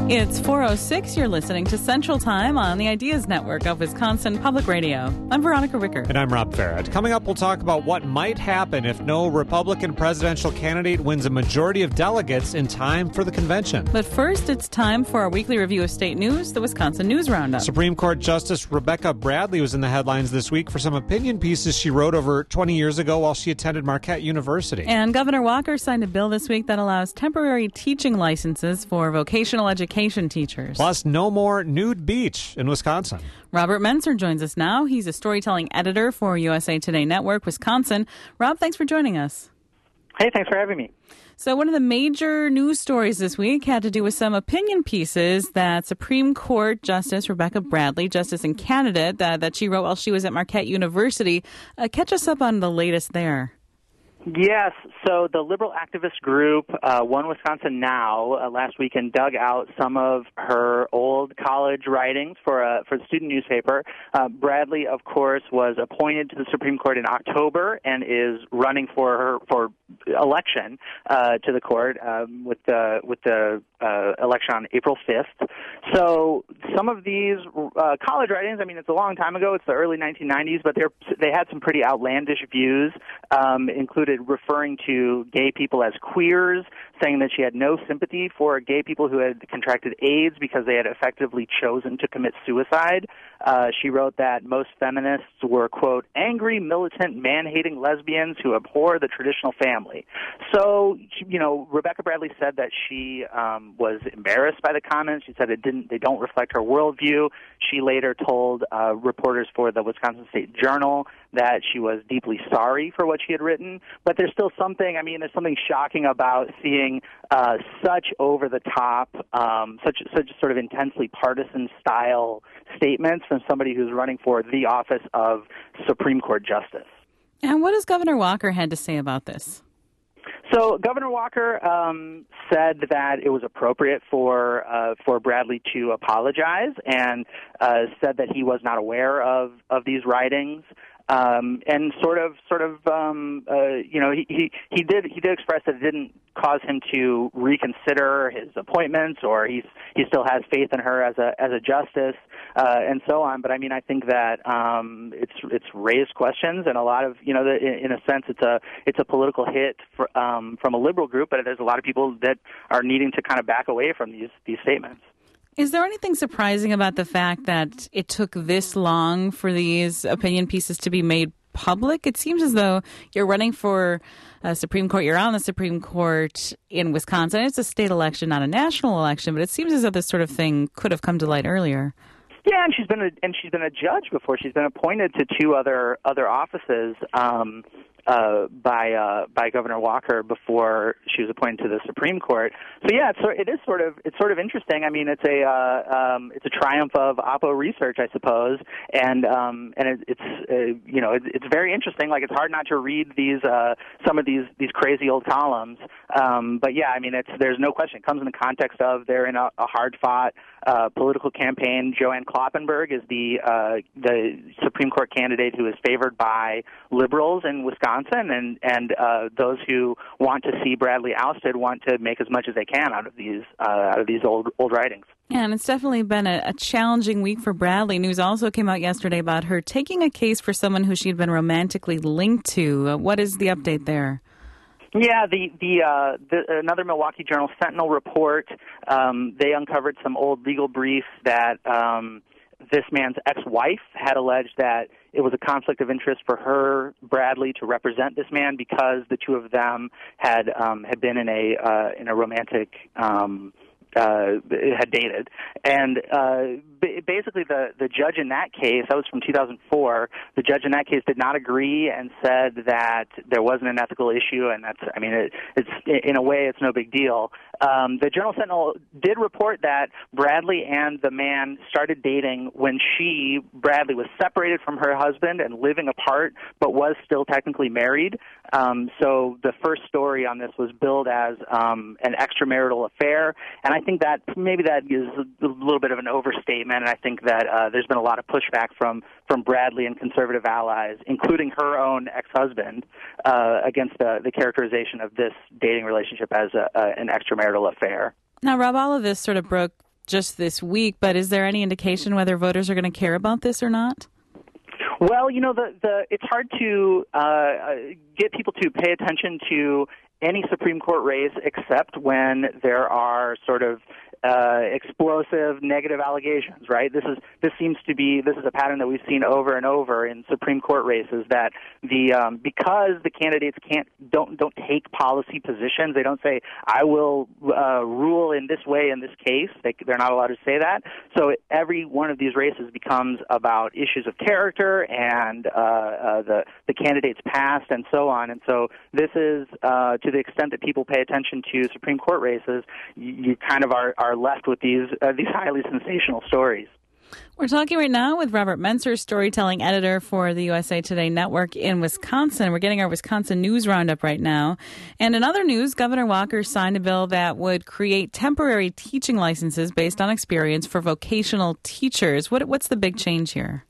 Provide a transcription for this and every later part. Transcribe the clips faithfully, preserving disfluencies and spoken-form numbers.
It's four oh six. You're listening to Central Time on the Ideas Network of Wisconsin Public Radio. I'm Veronica Ricker. And I'm Rob Farrett. Coming up, we'll talk about what might happen if no Republican presidential candidate wins a majority of delegates in time for the convention. But first, it's time for our weekly review of state news, the Wisconsin News Roundup. Supreme Court Justice Rebecca Bradley was in the headlines this week for some opinion pieces she wrote over twenty years ago while she attended Marquette University. And Governor Walker signed a bill this week that allows temporary teaching licenses for vocational education teachers. Plus, no more nude beach in Wisconsin. Robert Menser joins us now. He's a storytelling editor for U S A Today Network, Wisconsin. Rob, thanks for joining us. Hey, thanks for having me. So one of the major news stories this week had to do with some opinion pieces that Supreme Court Justice Rebecca Bradley, justice and candidate, uh, that she wrote while she was at Marquette University. Uh, catch us up on the latest there. Yes, so the liberal activist group, uh, One Wisconsin Now, uh, last weekend dug out some of her old college writings for a for the student newspaper. Uh, Bradley, of course, was appointed to the Supreme Court in October and is running for her for election uh, to the court um, with the with the uh, election on April fifth. So some of these uh, college writings, I mean, it's a long time ago. It's the early nineteen nineties, but they're they had some pretty outlandish views, um, including referring to gay people as queers, saying that she had no sympathy for gay people who had contracted AIDS because they had effectively chosen to commit suicide. Uh, she wrote that most feminists were, quote, angry, militant, man-hating lesbians who abhor the traditional family. So, you know, Rebecca Bradley said that she um, was embarrassed by the comments. She said it didn't; they don't reflect her worldview. She later told uh, reporters for the Wisconsin State Journal that she was deeply sorry for what she had written. But there's still something, I mean, there's something shocking about seeing uh, such over-the-top, um, such such sort of intensely partisan-style statements from somebody who's running for the office of Supreme Court Justice. And what has Governor Walker had to say about this? So Governor Walker um, said that it was appropriate for uh, for Bradley to apologize, and uh, said that he was not aware of, of these writings. Um, and sort of, sort of, um, uh, you know, he, he, he did he did express that it didn't cause him to reconsider his appointments, or he's he still has faith in her as a as a justice, uh, and so on. But I mean, I think that um, it's it's raised questions, and a lot of, you know, the, in, in a sense, it's a it's a political hit for, um, from a liberal group, but there's a lot of people that are needing to kind of back away from these these statements. Is there anything surprising about the fact that it took this long for these opinion pieces to be made public? It seems as though you're running for a Supreme Court. You're on the Supreme Court in Wisconsin. It's a state election, not a national election, but it seems as though this sort of thing could have come to light earlier. Yeah, and she's been a, and she's been a judge before. She's been appointed to two other other offices um, uh, by uh, by Governor Walker before she was appointed to the Supreme Court. So yeah, it's, it is sort of it's sort of interesting. I mean, it's a uh, um, it's a triumph of Oppo research, I suppose, and um, and it, it's uh, you know it, it's very interesting. Like, it's hard not to read these uh, some of these these crazy old columns. Um, but yeah, I mean, it's there's no question. It comes in the context of they're in a, a hard fought uh, political campaign. Joanne Kloppenburg is the uh, the Supreme Court candidate who is favored by liberals in Wisconsin, and and uh, those who want to see Bradley ousted want to make as much as they can out of these uh, out of these old old writings. And it's definitely been a, a challenging week for Bradley. News also came out yesterday about her taking a case for someone who she had been romantically linked to. Uh, what is the update there? Yeah, the the, uh, the another Milwaukee Journal Sentinel report. Um, they uncovered some old legal briefs that um, this man's ex-wife had alleged that it was a conflict of interest for her, Bradley, to represent this man because the two of them had um, had been in a uh, in a romantic. Um, Uh, had dated, and uh, b- basically the the judge in that case, that was from two thousand four. The judge in that case did not agree and said that there wasn't an ethical issue, and that's, I mean, it, it's in a way it's no big deal. Um, the Journal Sentinel did report that Bradley and the man started dating when she, Bradley, was separated from her husband and living apart, but was still technically married. Um, so the first story on this was billed as um, an extramarital affair, and I think that maybe that is a little bit of an overstatement, and I think that uh, there's been a lot of pushback from, from Bradley and conservative allies, including her own ex-husband, uh, against the, the characterization of this dating relationship as a, a, an extramarital affair. Now, Rob, all of this sort of broke just this week, but is there any indication whether voters are going to care about this or not? Well, you know, the, the it's hard to uh, get people to pay attention to any Supreme Court race except when there are sort of uh, explosive negative allegations, right? This is this seems to be this is a pattern that we've seen over and over in Supreme Court races, that the um, because the candidates can't don't don't take policy positions, they don't say I will uh, rule in this way in this case. They, they're not allowed to say that. So every one of these races becomes about issues of character and uh, uh, the the candidate's past and so on. And so this is uh, to the extent that people pay attention to Supreme Court races, you, you kind of are, are left with these uh, these highly sensational stories. We're talking right now with Robert Menser, storytelling editor for the U S A Today Network in Wisconsin. We're getting our Wisconsin news roundup right now. And in other news, Governor Walker signed a bill that would create temporary teaching licenses based on experience for vocational teachers. What, what's the big change here?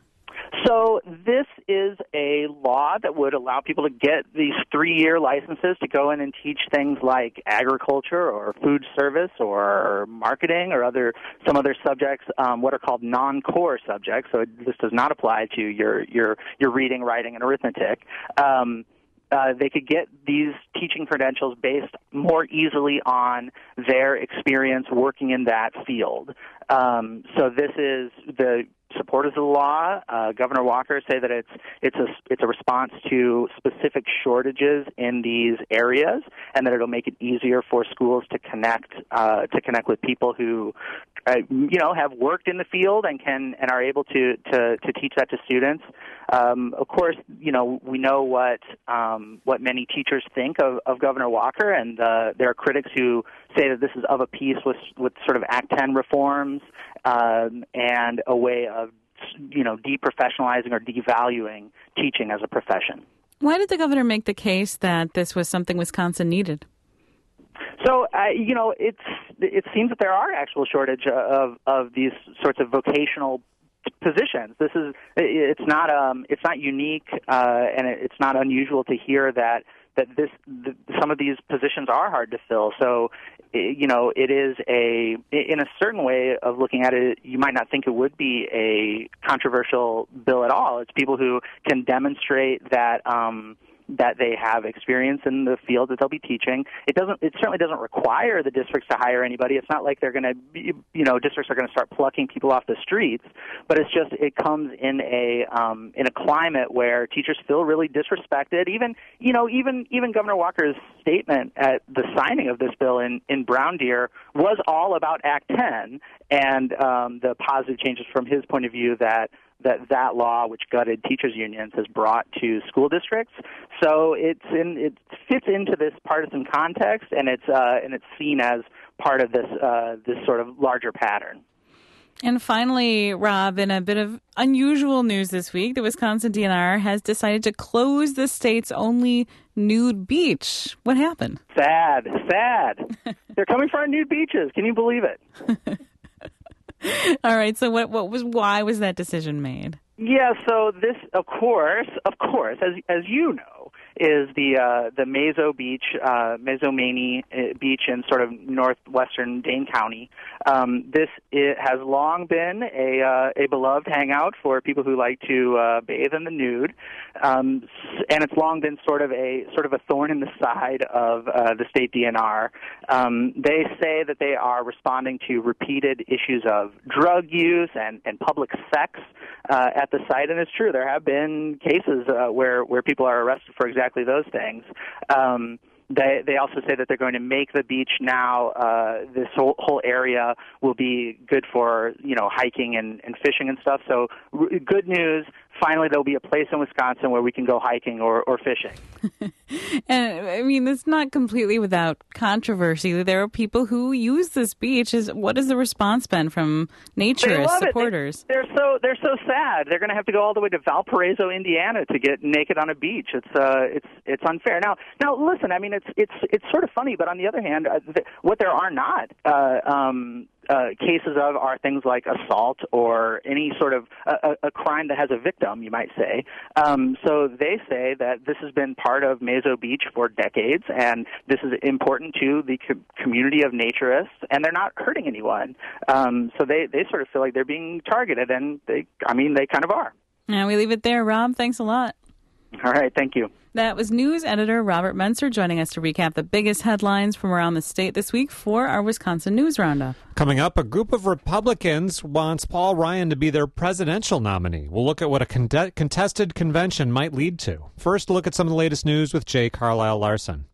So this is a law that would allow people to get these three-year licenses to go in and teach things like agriculture or food service or marketing or other some other subjects, um, what are called non-core subjects. So this does not apply to your your your reading, writing, and arithmetic. Um, Uh, they could get these teaching credentials based more easily on their experience working in that field. Um, so this is the supporters of the law. Uh, Governor Walker say that it's it's a it's a response to specific shortages in these areas, and that it'll make it easier for schools to connect uh, to connect with people who uh, you know have worked in the field and can and are able to to, to teach that to students. Um, of course, you know we know what um, what many teachers think of, of Governor Walker, and uh, there are critics who say that this is of a piece with with sort of Act ten reforms um, and a way of you know deprofessionalizing or devaluing teaching as a profession. Why did the governor make the case that this was something Wisconsin needed? So, uh, you know, it's it seems that there are actual shortage of of these sorts of vocational positions. This is it's not um it's not unique uh, and it's not unusual to hear that that this the, some of these positions are hard to fill. So, you know, it is a in a certain way of looking at it, you might not think it would be a controversial bill at all. It's people who can demonstrate that um, that they have experience in the field that they'll be teaching. It doesn't. It certainly doesn't require the districts to hire anybody. It's not like they're going to, you know, districts are going to start plucking people off the streets. But it's just it comes in a um, in a climate where teachers feel really disrespected. Even you know, even even Governor Walker's statement at the signing of this bill in in Brown Deer was all about Act ten and um, the positive changes from his point of view that. that that law, which gutted teachers' unions, has brought to school districts. So it's in, it fits into this partisan context, and it's uh, and it's seen as part of this uh, this sort of larger pattern. And finally, Rob, in a bit of unusual news this week, the Wisconsin D N R has decided to close the state's only nude beach. What happened? Sad, sad. They're coming for our nude beaches. Can you believe it? All right. So what what was why was that decision made? Yeah. So this, of course, of course, as as you know, is the uh, the Mazo Beach, uh, Mazomanie Beach in sort of northwestern Dane County. Um, this it has long been a uh, a beloved hangout for people who like to uh, bathe in the nude, um, and it's long been sort of a sort of a thorn in the side of uh, the state D N R. Um, they say that they are responding to repeated issues of drug use and, and public sex uh, at the site, and it's true. There have been cases uh, where where people are arrested for exactly those things. Um, They they also say that they're going to make the beach now. Uh, this whole whole area will be good for you know hiking and, and fishing and stuff. So r- good news. Finally, there'll be a place in Wisconsin where we can go hiking or, or fishing. And I mean, it's not completely without controversy. There are people who use this beach. Is what has the response been from naturist supporters? They, they're so they're so sad. They're going to have to go all the way to Valparaiso, Indiana, to get naked on a beach. It's uh, it's it's unfair. Now now listen. I mean, it's it's it's sort of funny, but on the other hand, uh, th- what there are not uh, um, uh, cases of are things like assault or any sort of a, a crime that has a victim, you might say. Um, so they say that this has been part of Mazo Beach for decades, and this is important to the co- community of naturists, and they're not hurting anyone. Um, so they, they sort of feel like they're being targeted, and they, I mean, they kind of are. Now we leave it there. Rob, thanks a lot. All right, thank you. That was news editor Robert Menser joining us to recap the biggest headlines from around the state this week for our Wisconsin News Roundup. Coming up, a group of Republicans wants Paul Ryan to be their presidential nominee. We'll look at what a con- contested convention might lead to. First, look at some of the latest news with Jay Carlisle Larson.